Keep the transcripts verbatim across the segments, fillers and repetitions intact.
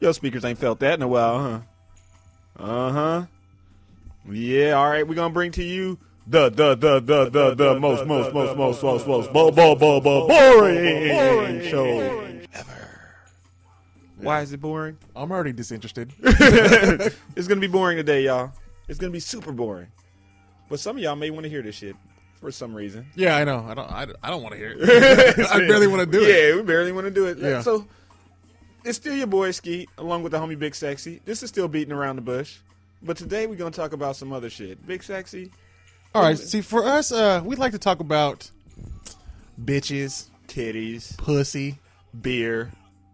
Your speakers ain't felt that in a while, huh? Uh-huh. Yeah, all right, we're going to bring to you the, the, the, the, the, the most, most, most, most, most, most, bo, bo, bo, bo, boring show ever. Why is it boring? I'm already disinterested. It's going to be boring today, y'all. It's going to be super boring. But some of y'all may want to hear this shit for some reason. Yeah, I know. I don't I, I don't want to hear it. I barely want to do it. Yeah, we barely want to do it. Yeah. So, it's still your boy Skeet, along with the homie Big Sexy. This is still beating around the bush. But today we're going to talk about some other shit. Big Sexy. All right, see, for us, uh, we'd like to talk about bitches, Titties. pussy, Beer.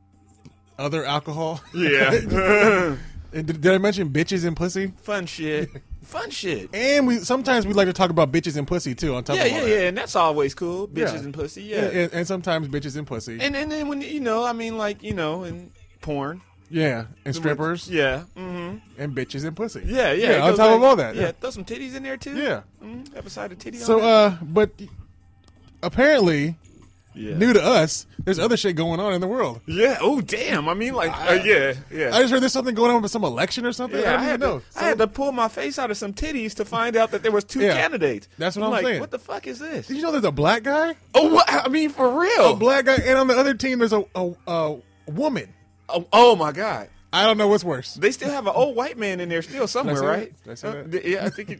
other alcohol. Yeah. And did, did I mention bitches and pussy? Fun shit. Fun shit. And we sometimes we like to talk about bitches and pussy too. On top Yeah, of all yeah, that. yeah. And that's always cool. Bitches Yeah. and pussy. Yeah, Yeah. and, and sometimes bitches and pussy. And, and then when, you know, I mean, like, you know, and porn. yeah, and strippers. Yeah. Mm-hmm. And bitches and pussy. Yeah, yeah. it on goes top back- of all that. Yeah. Yeah. Throw some titties in there, too. Yeah. Mm-hmm. Have a side of titty So, on that. uh, but apparently, Yeah. new to us, there's other shit going on in the world. Yeah. Oh, damn. I mean, like, uh, yeah, yeah. I just heard there's something going on with some election or something. yeah, I I, don't had even to, know. I had to pull my face out of some titties to find out that there was two Yeah. candidates. That's what I'm like, saying. What the fuck is this? Did you know there's a black guy? Oh, what? I mean, for real. A black guy, and on the other team there's a a, a woman. Oh, oh my God. I don't know what's worse. They still have an old white man in there still somewhere, say right? that? Did I say Uh, that? th- yeah, I think you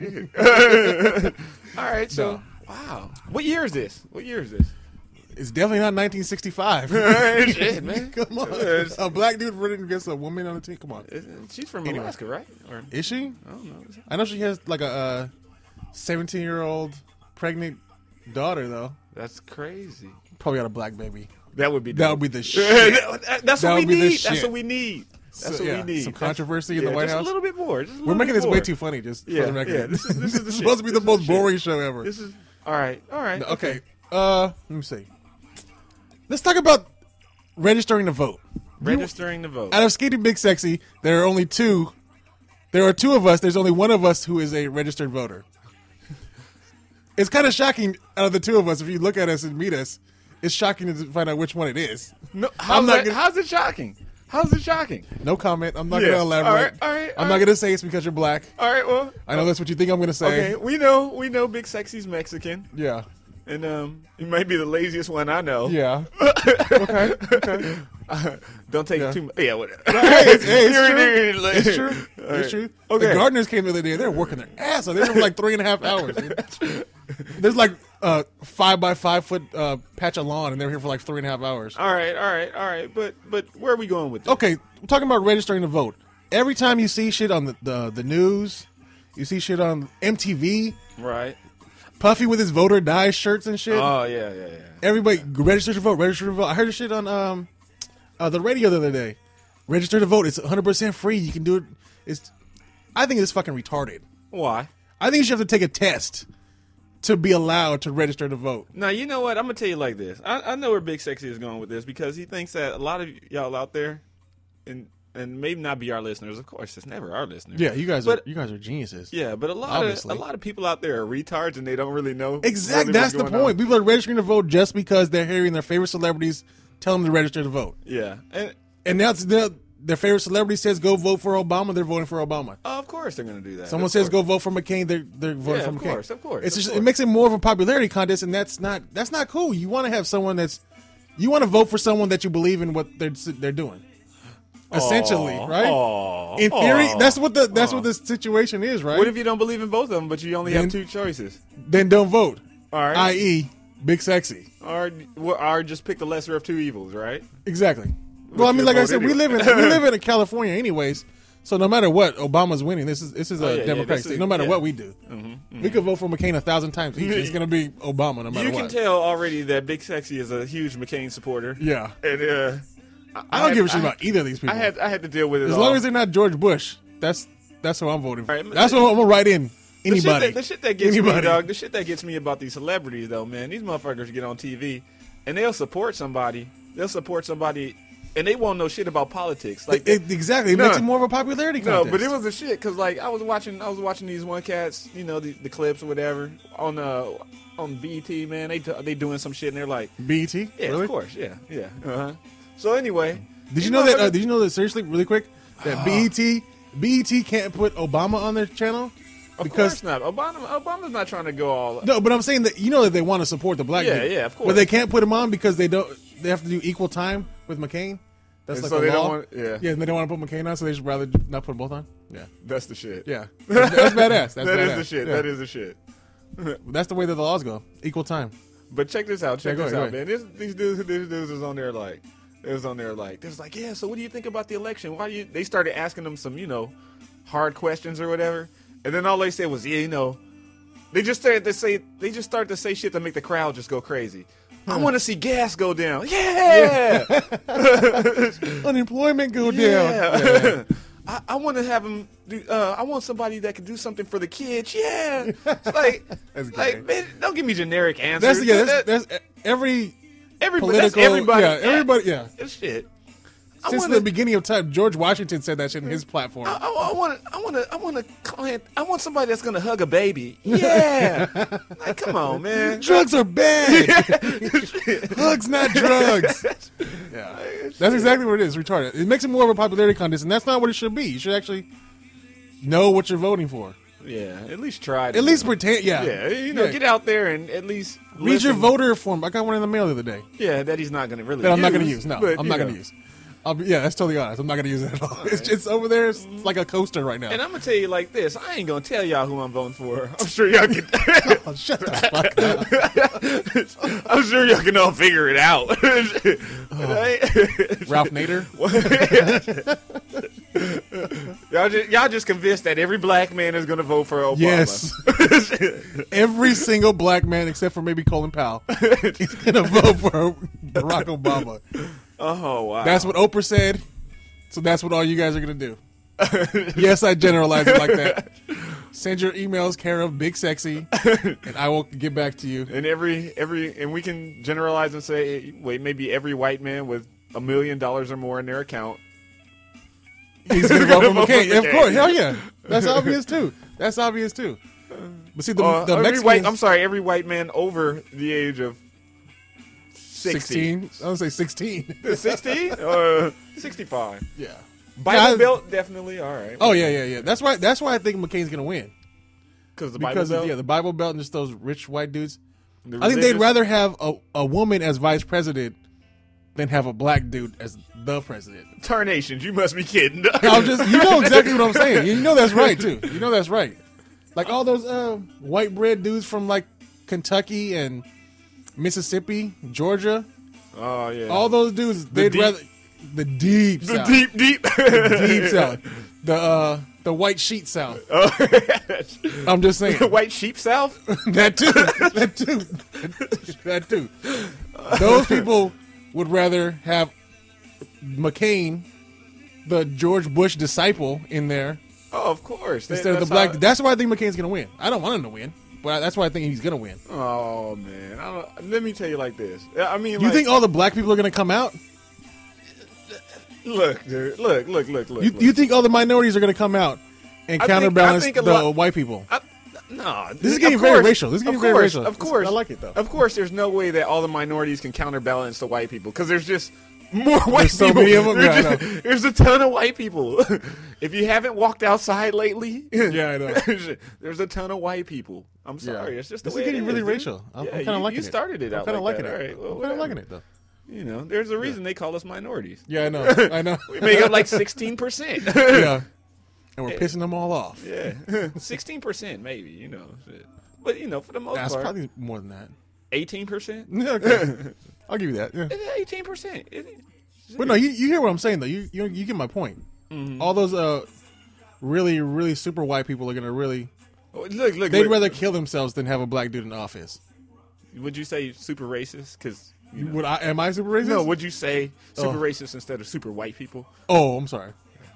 did. All right, so No. wow, what year is this? What year is this? It's definitely not nineteen sixty-five. Shit, man. Come on, It's- a black dude running against a woman on the team. Come on, She's from Anyway. Alaska, right? Or is she? I don't know. I know she has like a seventeen-year-old pregnant daughter though. That's crazy. Probably got a black baby. That would be. That dope. would be the shit. That- That's That what we would be the need. That's shit. what we need. That's So, what yeah, we need. some That's- controversy in the yeah, White just House. a little bit more. Just a We're little making bit this more. way too funny, just Yeah, for the record. yeah, this is- this is the It's shit. supposed to be the This is most the shit. boring show ever. This is all right. All right. Okay. Uh, let me see. Let's talk about registering to vote. Registering the vote. Out of Skeety Big Sexy, there are only two. There are two of us. There's only one of us who is a registered voter. It's kind of shocking out of the two of us. If you look at us and meet us, it's shocking to find out which one it is. No, how's, I'm not that, gonna- how's it shocking? How's it shocking? No comment. I'm not Yeah. going to elaborate. All right, all right, all I'm not right. going to say it's because you're black. All right, well, I know that's what you think I'm going to say. okay, we know, we know, Big Sexy's Mexican, Yeah. and um, he might be the laziest one I know. Yeah. okay. Okay. Don't take Yeah. it too much. Yeah, whatever. Hey, it's, hey, it's You're- true. you're like- It's true. All right. It's true. Okay. The gardeners came the other day. They're working their ass off. They were there for like three and a half hours. dude. There's like a five by five foot uh, patch of lawn, and they're here for like three and a half hours. All right, all right, all right. But but where are we going with this? Okay, I'm talking about registering to vote. Every time you see shit on the, the, the news, you see shit on M T V, Right. Puffy with his voter die shirts and shit. Oh yeah, yeah, yeah. Everybody register to vote, register to vote. I heard this shit on um uh, the radio the other day. Register to vote. It's one hundred percent free. You can do it. It's I think it's fucking retarded. Why? I think you should have to take a test to be allowed to register to vote. Now, you know what? I'm going to tell you like this. I, I know where Big Sexy is going with this because he thinks that a lot of y'all out there, and and maybe not be our listeners, of course, it's never our listeners. Yeah, you guys But- are you guys are geniuses. Yeah, but a lot Obviously. of a lot of people out there are retards and they don't really know. Exactly. really That's what's the going point. on. People are registering to vote just because they're hearing their favorite celebrities tell them to register to vote. Yeah, and And now it's the, their favorite celebrity says go vote for Obama, they're voting for Obama. oh, of course they're going to do that. Someone Of says course. go vote for McCain, they're they're voting Yeah, for of McCain. course, of course, It's of just course. it makes it more of a popularity contest, and that's not that's not cool. You want to have someone that's you want to vote for someone that you believe in what they're they're doing. Essentially, Aw, right? aw, In theory, aw, that's what the that's aw. what the situation is, right? What if you don't believe in both of them, but you only Then- have two choices? then don't vote. All right, that is, Big Sexy. or or just pick the lesser of two evils, right? Exactly. Well, I mean, your like I vote said, we anyway. live in we live in California, anyways. So no matter what, Obama's winning. This is this is a Oh, yeah, yeah, Democratic this state. is- No matter yeah. what we do, Mm-hmm, we could vote for McCain a thousand times each. It's going to be Obama no matter You can what. tell already that Big Sexy is a huge McCain supporter. Yeah, And uh, I don't had- give a shit I- about either of these people. I had I had to deal with it. as all. long as they're not George Bush, that's that's who I'm voting for. All right, That's the- what I'm gonna write in. The shit Anybody. that- The shit that gets Anybody. me, dog. The shit that gets me about these celebrities, though, man. These motherfuckers get on T V and they'll support somebody. They'll support somebody, and they won't know shit about politics. Like It- exactly. It No. makes it more of a popularity no, contest. but it was a shit because like I was watching, I was watching these one cats, you know, the, the clips or whatever on uh on B E T, man. They t- they doing some shit and they're like, B E T. yeah, really? of course, yeah, yeah. Uh-huh. So anyway, Did you know that? Uh, did you know that? Seriously, really quick, that B E T B E T can't put Obama on their channel Of because course not. Obama, Obama's not trying to go all. no, but I'm saying that you know that they want to support the black Yeah, dude. yeah, of course. But they can't put him on because they don't. They have to do equal time with McCain. That's And like so a they law. don't want- yeah. yeah, and they don't want to put McCain on, so they should rather not put them both on. Yeah, That's the shit. yeah, that's, that's badass. That's That badass. is the shit. Yeah. That is the shit. That's the way that the laws go. Equal time. But check this out. Check Yeah, go this ahead, out, go man. This, these dudes, these dudes was on there like, it was on there like, they was like, yeah. So what do you think about the election? Why do you? They started asking them some, you know, hard questions or whatever, and then all they said was, yeah, you know, they just started to say, they just started to say shit to make the crowd just go crazy. I want to see gas go down. Yeah. Unemployment go down. Yeah. Yeah. I, I want to have them do. Uh, I want somebody that can do something for the kids. Yeah. It's like, That's like, great. man, don't give me generic answers. That's yeah. That- That's, that's every everybody. That's political. everybody. Yeah, everybody. Yeah. That's shit. I Since wanna, the beginning of time, George Washington said that shit in his platform. I, I want to. I want to. I want a client. I want somebody that's gonna hug a baby. Yeah. Like, come on, man. Drugs are bad. Hugs, not drugs. Yeah, that's exactly what it is. Retarded. It makes it more of a popularity contest, and that's not what it should be. You should actually know what you're voting for. Yeah. At least try. To, At least pretend. Yeah. Yeah. You know, Yeah. get out there and at least Read your listen. voter form. I got one in the mail the other day Yeah, that he's not gonna really. that I'm not use, going to use. No, but, I'm you not going know. to use. I'll be, yeah, that's totally honest. I'm not going to use it at all. It's, it's over there. It's like a coaster right now. And I'm gonna tell you like this: I ain't gonna tell y'all who I'm voting for. I'm sure y'all can. Oh, shut the fuck up. I'm sure y'all can all figure it out. Ralph Nader. y'all just y'all just convinced that every black man is gonna vote for Obama. Yes. Every single black man except for maybe Colin Powell is going to vote for Barack Obama. Oh wow. That's what Oprah said. So that's what all you guys are going to do. Yes, I generalize it like that. Send your emails care of Big Sexy, and I will get back to you. And every every and we can generalize and say, wait, maybe every white man with a million dollars or more in their account. He's going to vote for Vote for McCain. Of McCain. course, hell yeah. That's obvious too. That's obvious too. But see, the, Uh, the every Mexicans, white, I'm sorry, every white man over the age of sixteen. sixty. I would say sixteen. sixty or sixty-five. Yeah. Bible Yeah, I- Belt, definitely. All right. Oh yeah, yeah, yeah. That's why. That's why I think McCain's going to win. Because the Bible Because Belt. of, yeah, the Bible Belt and just those rich white dudes. the I think they'd religious- rather have a, a woman as vice president than have a black dude as the president. Tarnations. You must be kidding. I'm just, you know exactly what I'm saying. You know that's right too. You know that's right. Like all those uh, white bread dudes from like Kentucky and Mississippi, Georgia. Oh yeah. All those dudes, they'd deep- rather the deep the south, deep, deep, deep south, the uh, the white sheet south. I'm just saying. White sheep South. That too. That too. That too. Those people would rather have McCain, the George Bush disciple, in there Oh, of course. That- instead of the that's black. how- That's why I think McCain's going to win. I don't want him to win, but that's why I think he's going to win. Oh man. I don't, let me tell you like this. I mean, You like, think all the black people are going to come out? Look, dude. Look, look, look, look. You, look. you think all the minorities are going to come out and I think- counterbalance I think a the lot- white people? I, no, This is getting very racial. This is getting of very course, racial. Of course, I like it, though. Of course, there's no way that all the minorities can counterbalance the white people because there's just more white There's so people. many of them? There's, Yeah, I just- there's a ton of white people. If you haven't walked outside lately, Yeah, I know. there's a ton of white people. I'm sorry, it's just the This way is getting it really is, racial. dude. I'm, Yeah, I'm kind of you, liking you it. started it I'm out kind of like liking that. it. All right, well, I'm kind of whatever. liking it though. You know, there's a reason they call us minorities. Yeah, I know. I know. We make up like sixteen percent. Yeah. And we're pissing them all off. Yeah, sixteen percent maybe. You know, shit. But you know, for the most Nah, it's part, probably more than that. eighteen percent. Yeah, okay. I'll give you that. Yeah. Eighteen percent. But no, you, you hear what I'm saying though. You you, you get my point. Mm-hmm. All those uh really really super white people are gonna really Look, look. they'd look. rather kill themselves than have a black dude in office. Would you say super racist? Because you know. Would I? Am I super racist? No. Would you say super Oh. racist instead of super white people? Oh, I'm sorry.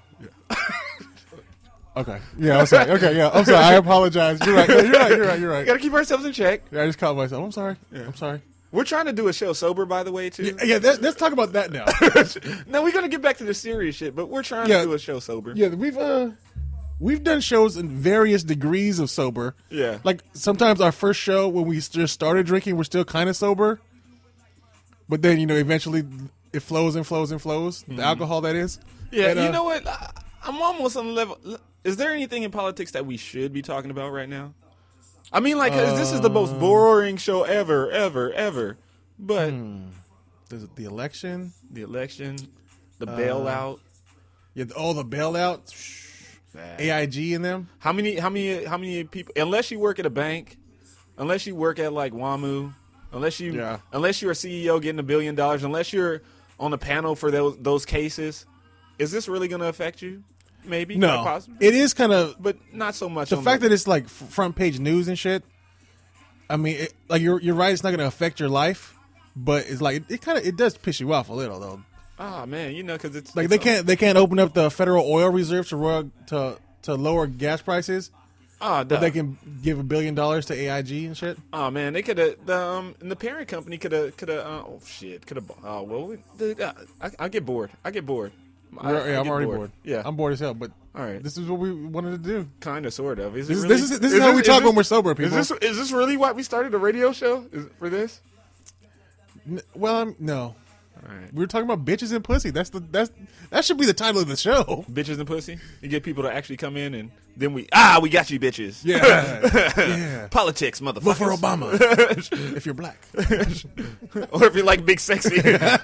Okay. Yeah, I'm sorry. Okay, yeah, I'm sorry. I apologize. You're right. Yeah, you're right. You're right. You're We right. gotta keep ourselves in check. Yeah, I just caught myself. I'm sorry. I'm sorry. We're trying to do a show sober, by the way, too. Yeah, yeah that, let's talk about that now. No, we're gonna get back to the serious shit, but we're trying Yeah. to do a show sober. Yeah, we've uh we've done shows in various degrees of sober. Yeah. Like sometimes our first show when we just started drinking, we're still kind of sober. But then, you know, eventually it flows and flows and flows. Mm-hmm. The alcohol that is. Yeah, and, uh, you know what? I, I'm almost on the level. Is there anything in politics that we should be talking about right now? I mean, like, 'cause this is the most boring show ever, ever, ever. But hmm. the, the election, the election, the uh, bailout, yeah, oh, the bailout, A I G in them. How many? How many? How many people? Unless you work at a bank, unless you work at like WAMU, unless you, yeah. unless you're a C E O getting a billion dollars, unless you're on the panel for those those cases, is this really going to affect you? Maybe. No, possibly. It is kind of, but not so much. The on fact the, that it's like front page news and shit. I mean, it, like you're you're right. It's not going to affect your life, but it's like it, it kind of it does piss you off a little though. Oh man, you know, because it's like it's they a, can't they can't open up the federal oil reserve to rug, to to lower gas prices. Oh, but they can give a billion dollars to A I G and shit. Oh man, they could have the um and the parent company could have could have uh, oh shit could have oh well dude, uh, I I get bored I get bored. I, yeah, I I'm get already bored. bored. Yeah, I'm bored as hell. But all right, this is what we wanted to do. Kind of, sort of. Is this, it really, this is this is, is how this, we talk this, when we're sober, people. Is this is this really why we started a radio show? Is for this? N- well, I'm, no. All right. We were talking about bitches and pussy. That's the that's that should be the title of the show. Bitches and pussy. You get people to actually come in and then we ah we got you bitches. Yeah, yeah. Politics, motherfuckers. Vote for Obama if you're black, or if you like big sexy.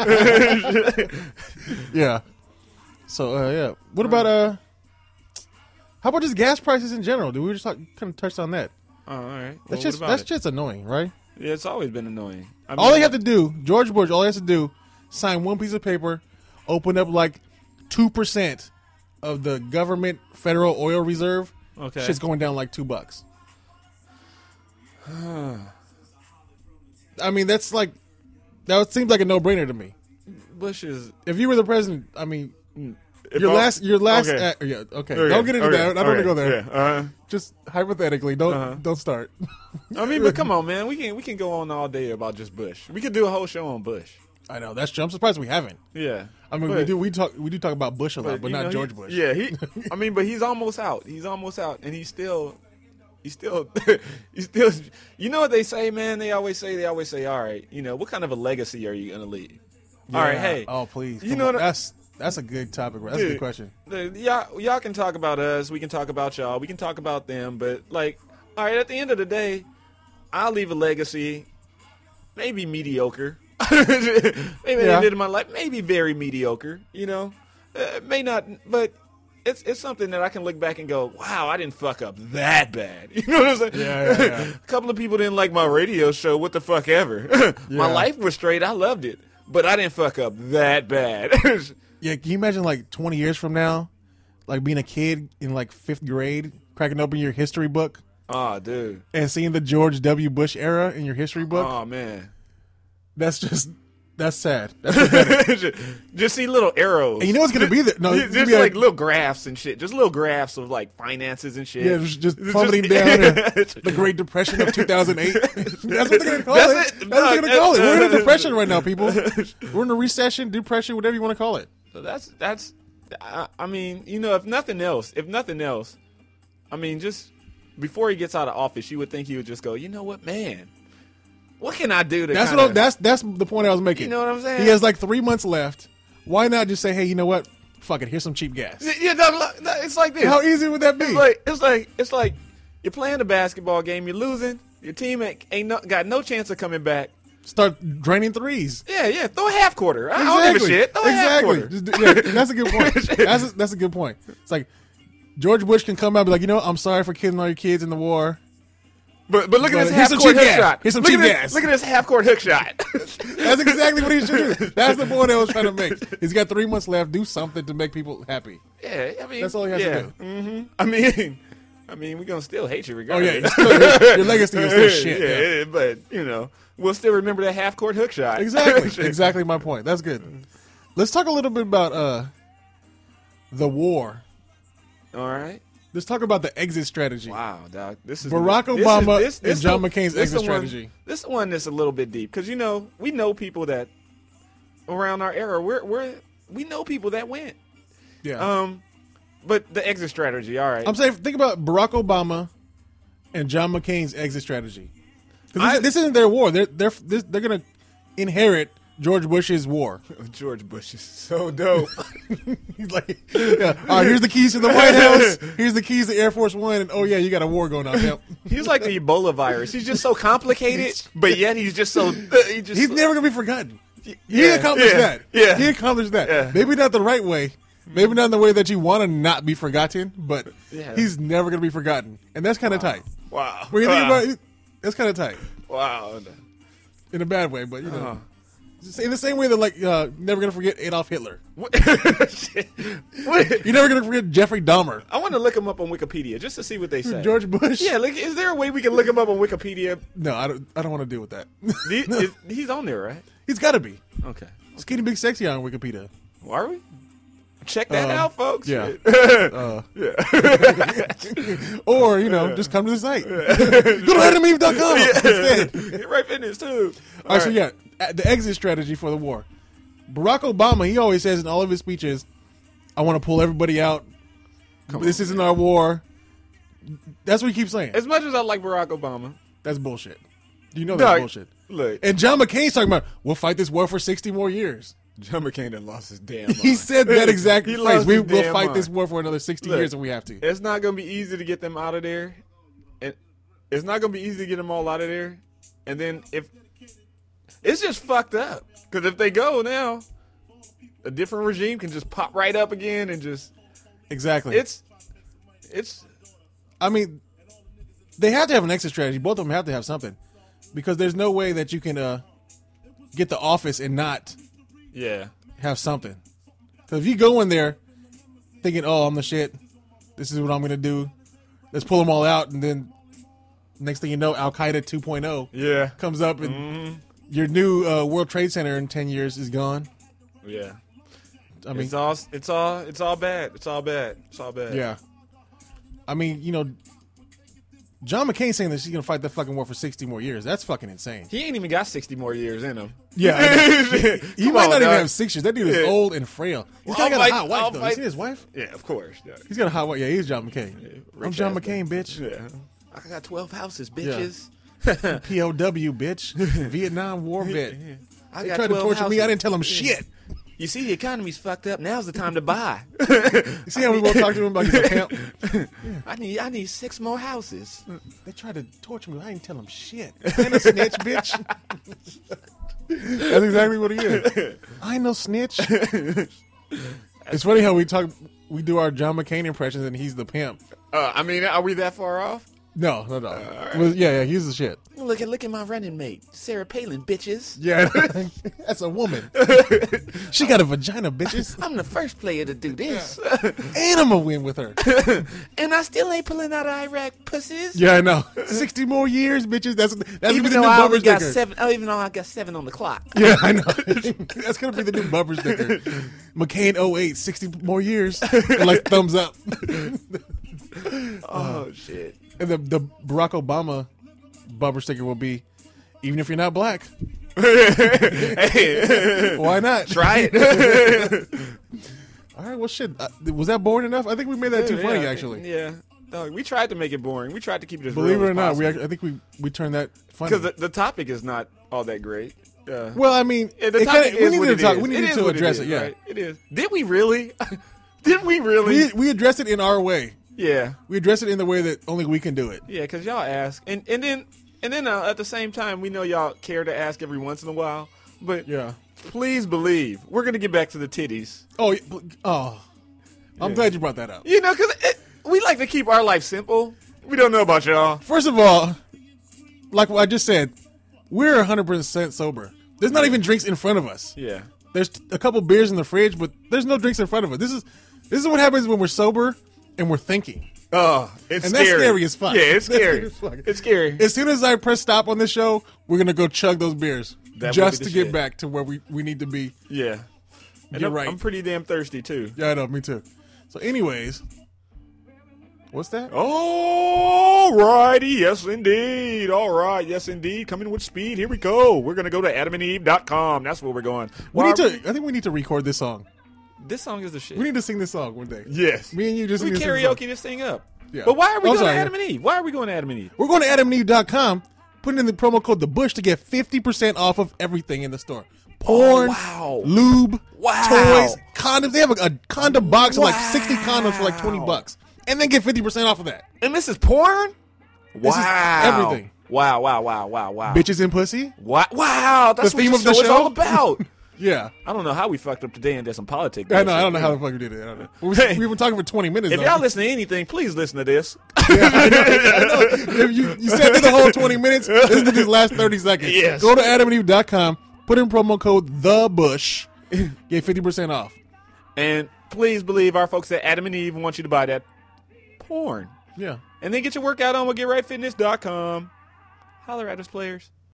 Yeah. So uh, yeah. What about uh? How about just gas prices in general? Did we just talk, kind of touched on that? Oh, all right. Well, that's just that's it? just annoying, right? Yeah, it's always been annoying. I mean, all they have to do, George Bush, all he has to do, sign one piece of paper, open up like two percent of the government federal oil reserve. Okay. Shit's going down like two bucks. I mean, that's like, that seems like a no-brainer to me. Bush is... If you were the president, I mean, if your I, last, your last, okay. act, yeah, okay. okay. Don't get into okay. that. I don't okay. want to go there. Yeah. Uh-huh. Just hypothetically, don't uh-huh. don't start. I mean, but come on, man. We can we can go on all day about just Bush. We could do a whole show on Bush. I know that's true. I'm surprised we haven't. Yeah. I mean, but, we do we talk we do talk about Bush a lot, but, but not know, George he, Bush. Yeah, he. I mean, but he's almost out. He's almost out, and he's still, he's still, he's still. You know what they say, man? They always say, they always say, all right, you know, what kind of a legacy are you gonna leave? Yeah. All right, hey. Oh, please. You know what? That's that's a good topic. That's dude, a good question. Dude, y'all, y'all can talk about us. We can talk about y'all. We can talk about them. But like, all right, at the end of the day, I'll leave a legacy, maybe mediocre. maybe yeah. at the end of my life, maybe very mediocre. You know, uh, may not, but it's it's something that I can look back and go, wow, I didn't fuck up that bad. You know what I'm saying? Yeah, yeah, yeah. A couple of people didn't like my radio show. What the fuck ever. My yeah. life was straight. I loved it, but I didn't fuck up that bad. Yeah, can you imagine like twenty years from now, like being a kid in like fifth grade, cracking open your history book? Oh, dude. And seeing the George W. Bush era in your history book? Oh, man. That's just, that's sad. That's pathetic. Just see little arrows. And you know what's going to be there? No, just, just like a, little graphs and shit. Just little graphs of like finances and shit. Yeah, just, just plummeting just, down. The Great Depression of two thousand eight. That's what they're going to call that's it. it. That's No, what they're going to call it. We're in a depression right now, people. We're in a recession, depression, whatever you want to call it. So that's, that's, I, I mean, you know, if nothing else, if nothing else, I mean, just before he gets out of office, you would think he would just go, you know what, man, what can I do to That's kinda, what I'm, that's that's the point I was making. You know what I'm saying? He has like three months left. Why not just say, hey, you know what? Fuck it. Here's some cheap gas. Yeah, no, no, it's like this. How easy would that be? It's like it's like it's like you're playing a basketball game, you're losing, your team ain't, ain't no, got no chance of coming back. Start draining threes. Yeah, yeah. Throw a half quarter. I exactly. don't give a shit. Throw a exactly. half quarter. Just, yeah, that's a good point. That's a, that's a good point. It's like George Bush can come out and be like, you know, I'm sorry for killing all your kids in the war. But but look but at this half court hook gas. shot. Here's some look cheap at this, gas. Look at this half court hook shot. That's exactly what he should do. That's the point I was trying to make. He's got three months left. Do something to make people happy. Yeah, I mean that's all he has yeah. to do. Mm-hmm. I mean, I mean, we're gonna still hate you regardless. Oh yeah, still, your, your legacy is still shit. Yeah, yeah, but you know, we'll still remember that half court hook shot. Exactly, exactly my point. That's good. Let's talk a little bit about uh, the war. All right. Let's talk about the exit strategy. Wow, dog. This is Barack this Obama is, this, this and John the, McCain's this exit the one, strategy. This one that's a little bit deep because you know we know people that around our era we're we're we know people that went. Yeah. Um, but the exit strategy. All right. I'm saying think about Barack Obama and John McCain's exit strategy. Because this, this isn't their war. They're they're they're gonna inherit George Bush's war. George Bush is so dope. He's like, yeah, all right, here's the keys to the White House. Here's the keys to Air Force One. And oh, yeah, you got a war going on. Yep. He's like the Ebola virus. He's just so complicated, but yet he's just so. Uh, he just, He's never going to be forgotten. He yeah, accomplished yeah, that. Yeah. He accomplished that. Yeah. Maybe not the right way. Maybe not in the way that you want to not be forgotten, but Yeah. he's never going to be forgotten. And that's kind of tight. Wow. When you wow. think about it, that's kind of tight. Wow. In a bad way, but you know. Uh-huh. In the same way that, like, uh, never going to forget Adolf Hitler. What? What? You're never going to forget Jeffrey Dahmer. I want to look him up on Wikipedia just to see what they say. George Bush. Yeah, like, is there a way we can look him up on Wikipedia? No, I don't, I don't want to deal with that. He- is- he's on there, right? He's got to be. Okay. Skinny Big Sexy on Wikipedia. Well, are we? Check that Uh, out, folks. yeah. Shit. Uh, or, you know, just come to the site. Go to adam eve dot com instead. Get right fitness, too. All right, so yeah, uh, the exit strategy for the war. Barack Obama, he always says in all of his speeches, I want to pull everybody out. Come this on, isn't our war. That's what he keeps saying. As much as I like Barack Obama. That's bullshit. You know that's Dog, bullshit. Look, And John McCain's talking about, we'll fight this war for sixty more years. John McCain done lost his damn mind. He said that exact He phrase. lost We his will damn fight mind. this war for another sixty Look, years if we have to. It's not going to be easy to get them out of there. And it's not going to be easy to get them all out of there. And then if it's just fucked up. Because if they go now, a different regime can just pop right up again and just Exactly. it's it's I mean, they have to have an exit strategy. Both of them have to have something. Because there's no way that you can uh, get the office and not yeah. have something. Because if you go in there thinking, oh, I'm the shit, this is what I'm going to do, let's pull them all out, and then next thing you know, Al-Qaeda two point oh Yeah. comes up, and Mm-hmm. your new uh, World Trade Center in ten years is gone. Yeah. I mean, it's all it's all it's all bad. It's all bad. It's all bad. yeah. I mean, you know, John McCain saying that she's going to fight that fucking war for sixty more years. That's fucking insane. He ain't even got sixty more years in him. Yeah. he Come might on, not even dog. have six years. That dude is Yeah. old and frail. He's Well, got, I'll got a fight- hot wife, I'll though. fight- You see his wife? Yeah, of course. Yeah. He's got a hot wife. Yeah, he's John McCain. I'm Rich John ass McCain, bitch. Yeah. I got twelve houses, bitches. P O W, bitch. Vietnam War vet. I They got tried to twelve torture houses. me. I didn't tell them shit. You see, the economy's fucked up. Now's the time to buy. You see how we won't talk to him like he's a pimp? I need, I need six more houses. They tried to torture me. I didn't tell them shit. I ain't no snitch, bitch. That's exactly what he is. I ain't no snitch. It's funny how we talk. We do our John McCain impressions, and he's the pimp. Uh, I mean, are we that far off? No, no, no. Well, yeah, yeah, he's the shit. Look at look at my running mate, Sarah Palin, bitches. Yeah, that's a woman. She got a vagina, bitches. I'm the first player to do this, And I'm gonna win with her. and I still ain't pulling out of Iraq, pussies. Yeah, I know. Sixty more years, bitches. That's that's gonna Even be the though new I bumper only got sticker. seven, oh, even though I got seven on the clock. Yeah, I know. That's gonna be the new bumper sticker. McCain oh eight, sixty more years. And like thumbs up. Oh shit. And the the Barack Obama bumper sticker will be, even if you're not black. Hey, Why not? try it. All right, well, shit. Uh, was that boring enough? I think we made that too funny, Yeah, actually. Yeah. No, we tried to make it boring. We tried to keep it as Believe it real or as not, we possible. act- I think we, we turned that funny. Because the, the topic is not all that great. Uh, well, I mean, yeah, the it topic kinda, we is needed what to it talk. is. We It needed is to what address it, it. is, Yeah, right? It is. Did we really? Did we really? we we addressed it in our way. yeah. We addressed it in the way that only we can do it. Yeah, because y'all ask, and and then and then uh, at the same time, we know y'all care to ask every once in a while. But Yeah. please believe we're gonna get back to the titties. Oh, yeah, oh. I'm Yeah. glad you brought that up. You know, because we like to keep our life simple. We don't know about y'all. First of all, like what I just said, we're one hundred percent sober. There's not even drinks in front of us. Yeah. There's a couple beers in the fridge, but there's no drinks in front of us. This is this is what happens when we're sober and we're thinking. Oh, it's And scary. that's scary as fuck. Yeah, it's That's scary. scary as fuck. It's scary. As soon as I press stop on this show, we're gonna go chug those beers That would just be to the get shit. back to where we, we need to be. Yeah. And You're I'm, right. I'm pretty damn thirsty too. Yeah, I know, me too. So, anyways, what's that? All righty, yes indeed. All right, yes indeed. Coming with speed. Here we go. We're gonna go to adam and eve dot com. That's where we're going. We Why need are to. I think we need to record this song. we- This song is the shit. We need to sing this song one day. yes. Me and you just we need to sing this song. karaoke this thing up. Yeah. But why are we I'm going sorry. to Adam and Eve? Why are we going to Adam and Eve? We're going to adam and eve dot com, putting in the promo code The Bush to get fifty percent off of everything in the store. porn, Oh, wow. lube, Wow. toys, condoms. They have a, a condom box of like Wow. sixty condoms for like twenty bucks, and then get fifty percent off of that. And this is porn? This is Wow. everything. Wow, wow, wow, wow, wow. Bitches and pussy. Wow, wow. That's The what theme this of the show is show? all about. Yeah, I don't know how we fucked up today and did some politics. I know. I don't know how the fuck we did it. I don't know. We, Hey. we've been talking for twenty minutes. If though. y'all listen to anything, please listen to this. Yeah, I know, I know. If you, you sat through the whole twenty minutes, listen to these last thirty seconds. Yes. Go to adam and eve dot com, put in promo code the bush, get fifty percent off. And please believe our folks at Adam and Eve want you to buy that porn. Yeah. And then get your workout on with get right fitness dot com. Holler at us, players.